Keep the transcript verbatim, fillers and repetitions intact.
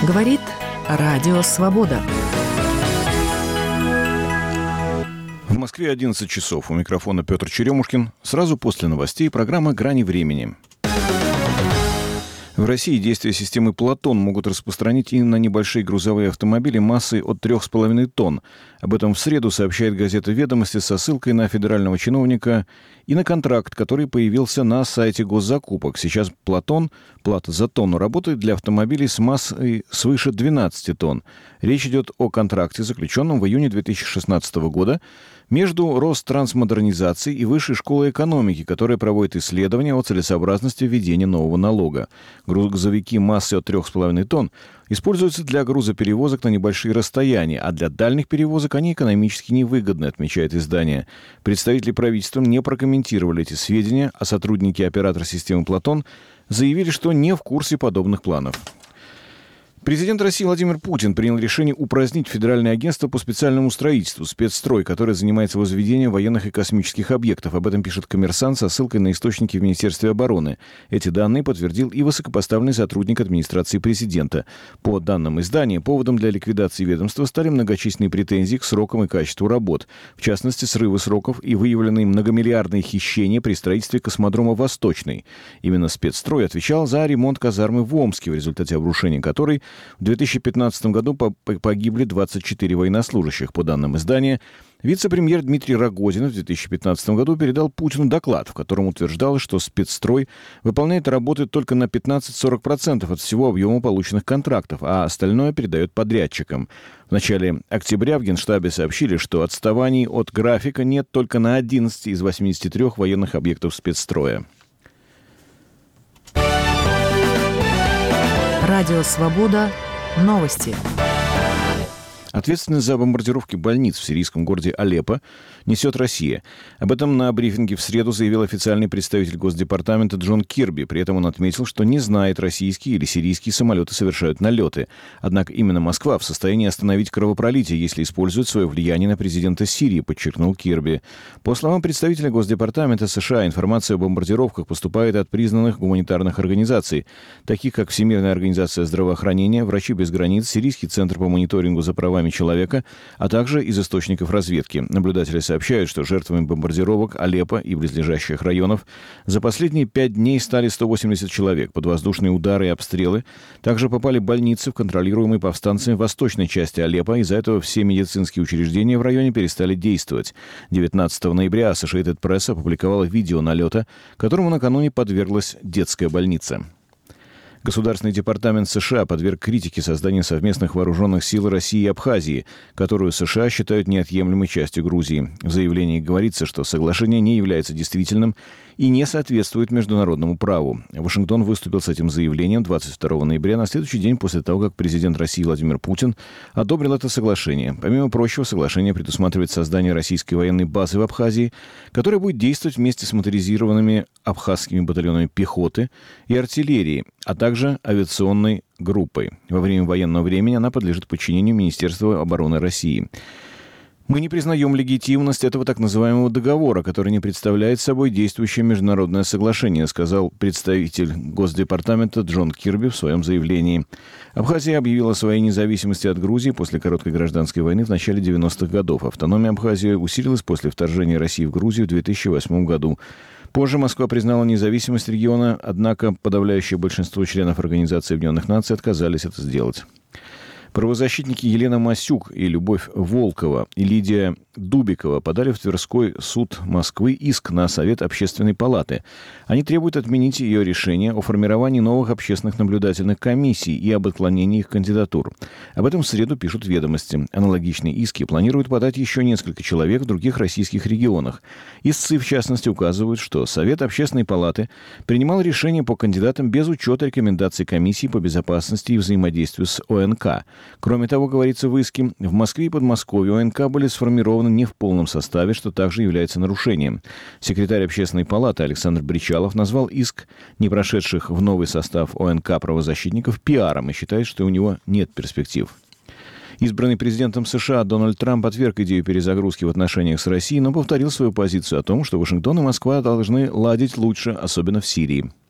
Говорит Радио Свобода. В Москве одиннадцать часов. У микрофона Петр Черемушкин. Сразу после новостей программа «Грани времени». В России действия системы «Платон» могут распространить и на небольшие грузовые автомобили массой от трех с половиной тонн. Об этом в среду сообщает газета «Ведомости» со ссылкой на федерального чиновника и на контракт, который появился на сайте госзакупок. Сейчас «Платон», плата за тонну, работает для автомобилей с массой свыше двенадцати тонн. Речь идет о контракте, заключенном в июне две тысячи шестнадцатого года между Ространсмодернизацией и Высшей школой экономики, которая проводит исследования о целесообразности введения нового налога. Грузовики массой от трех с половиной тонн используются для грузоперевозок на небольшие расстояния, а для дальних перевозок они экономически невыгодны, отмечает издание. Представители правительства не прокомментировали эти сведения, а сотрудники оператора системы «Платон» заявили, что не в курсе подобных планов. Президент России Владимир Путин принял решение упразднить Федеральное агентство по специальному строительству «Спецстрой», которое занимается возведением военных и космических объектов. Об этом пишет «Коммерсант» со ссылкой на источники в Министерстве обороны. Эти данные подтвердил и высокопоставленный сотрудник администрации президента. По данным издания, поводом для ликвидации ведомства стали многочисленные претензии к срокам и качеству работ. В частности, срывы сроков и выявленные многомиллиардные хищения при строительстве космодрома «Восточный». Именно «Спецстрой» отвечал за ремонт казармы в Омске, в результате обрушения которой в две тысячи пятнадцатом году погибли двадцать четыре военнослужащих. По данным издания, вице-премьер Дмитрий Рогозин в две тысячи пятнадцатом году передал Путину доклад, в котором утверждалось, что «Спецстрой» выполняет работы только на пятнадцать-сорок процентов от всего объема полученных контрактов, а остальное передает подрядчикам. В начале октября в Генштабе сообщили, что отставаний от графика нет только на одиннадцати из восьмидесяти трёх военных объектов «Спецстроя». Радио Свобода. Новости. Ответственность за бомбардировки больниц в сирийском городе Алеппо несет Россия. Об этом на брифинге в среду заявил официальный представитель Госдепартамента Джон Кирби. При этом он отметил, что не знает, российские или сирийские самолеты совершают налеты. Однако именно Москва в состоянии остановить кровопролитие, если использует свое влияние на президента Сирии, подчеркнул Кирби. По словам представителя Госдепартамента США, информация о бомбардировках поступает от признанных гуманитарных организаций, таких как Всемирная организация здравоохранения, Врачи без границ, Сирийский центр по мониторингу за правами человека, а также из источников разведки. Наблюдатели сообщают, что жертвами бомбардировок Алеппо и близлежащих районов за последние пять дней стали сто восемьдесят человек. Под воздушные удары и обстрелы также попали больницы в контролируемой повстанцами восточной части Алеппо. Из-за этого все медицинские учреждения в районе перестали действовать. девятнадцатого ноября Associated Press опубликовала видео налета, которому накануне подверглась детская больница. Государственный департамент США подверг критике создание совместных вооруженных сил России и Абхазии, которую США считают неотъемлемой частью Грузии. В заявлении говорится, что соглашение не является действительным и не соответствует международному праву. Вашингтон выступил с этим заявлением двадцать второго ноября, на следующий день после того, как президент России Владимир Путин одобрил это соглашение. Помимо прочего, соглашение предусматривает создание российской военной базы в Абхазии, которая будет действовать вместе с моторизированными абхазскими батальонами пехоты и артиллерии, а также авиационной группой. Во время военного времени она подлежит подчинению Министерства обороны России. Мы не признаем легитимность этого так называемого договора, который не представляет собой действующее международное соглашение, сказал представитель Госдепартамента Джон Кирби в своем заявлении. Абхазия объявила о своей независимости от Грузии после короткой гражданской войны в начале девяностых годов. Автономия Абхазии усилилась после вторжения России в Грузию в две тысячи восьмом году. Позже Москва признала независимость региона, однако подавляющее большинство членов Организации Объединенных Наций отказались это сделать. Правозащитники Елена Масюк и Любовь Волкова и Лидия Дубикова подали в Тверской суд Москвы иск на Совет Общественной палаты. Они требуют отменить ее решение о формировании новых общественных наблюдательных комиссий и об отклонении их кандидатур. Об этом в среду пишут «Ведомости». Аналогичные иски планируют подать еще несколько человек в других российских регионах. Истцы, в частности, указывают, что Совет Общественной палаты принимал решения по кандидатам без учета рекомендаций комиссии по безопасности и взаимодействию с О Н К. Кроме того, говорится в иске, в Москве и Подмосковье О Н К были сформированы не в полном составе, что также является нарушением. Секретарь Общественной палаты Александр Бричалов назвал иск не прошедших в новый состав О Н К правозащитников пиаром и считает, что у него нет перспектив. Избранный президентом США Дональд Трамп отверг идею перезагрузки в отношениях с Россией, но повторил свою позицию о том, что Вашингтон и Москва должны ладить лучше, особенно в Сирии.